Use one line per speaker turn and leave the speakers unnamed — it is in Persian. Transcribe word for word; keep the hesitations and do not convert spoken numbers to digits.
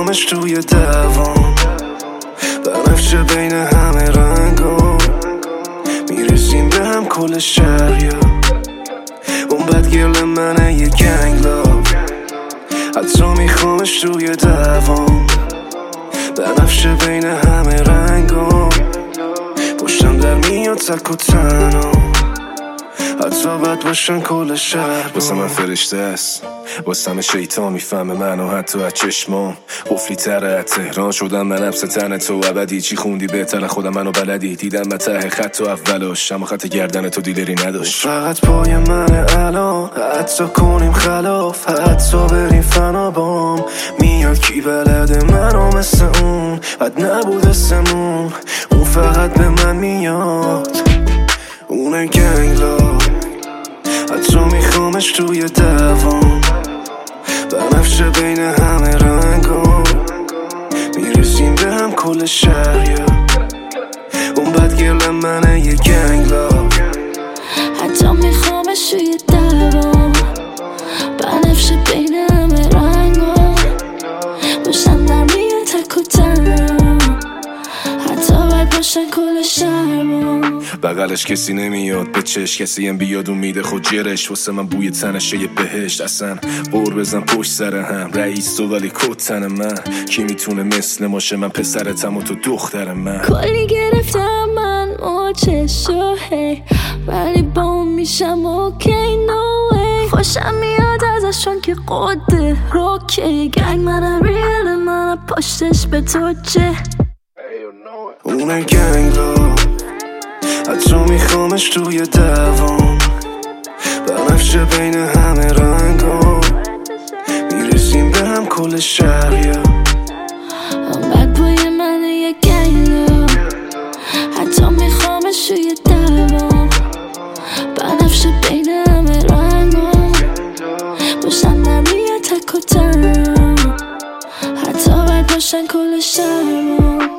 میخوامش توی دوام، بنفشه بین همه رنگام، میرسیم به هم کل شهریا. اون بدگیرل منه یه گنگ لاف، حتی میخوامش توی دوام، بنفشه بین همه رنگام، پشتم در میاد تک و تنها، حتی بد باشن کل شهر. واسه من فرشته است، واسه من شیطان میفهمه منو حتی از چشمام. قفلی تره از تهران شدم من نفس تن تو ابدی. چی خوندی بهتر خودم منو بلدی، دیدم من ته خط و اولاش، اما خط گردن تو دیدری نداشت. فقط پای منه الان، حتی کنیم خلاف، حتی بریم فنا بام. میاد کی بلده منو مثل اون، بد نبود اسمون، اون فقط به من میاد، اونه گنگ لاف، حتی میخوامش توی دوام، بنفشه بین همه رنگام، میرسیم به هم کل شهریا. اون بدگیرل منه یه گنگ لاف،
حتی میخوامش توی دوام، بنفشه بین همه رنگام، باشم در میاد تک و تنها، حتی باید باشن کل شهرام.
بغلش کسی نمیاد به چش، کسی هم بیاد و میده خود جرش. واسه من بوی تنشه یه بهشت، اصلا قور بزن پشت سر هم. رئیس تو ولی کت تن من، کی میتونه مثل ماشه؟ من پسرتم و تو دختر من.
کلی گرفتم من موچشو هی، ولی با اون میشم اوکی نو وی. خوشم میاد ازشون که قده روکی، گنگ منم ریل منم پشتش به تو چه.
اونه گنگ لاف، حتی میخوامش توی دوام، بنفشه بین همه رنگام، میرسیم به هم کل شهریا.
اون بد بوی منه یه گنگ لاف، حتی میخوامش توی دوام، بنفشه بین همه رنگام، باشم نمیاد تک و تنها، حتی باید باشن کل شهرام.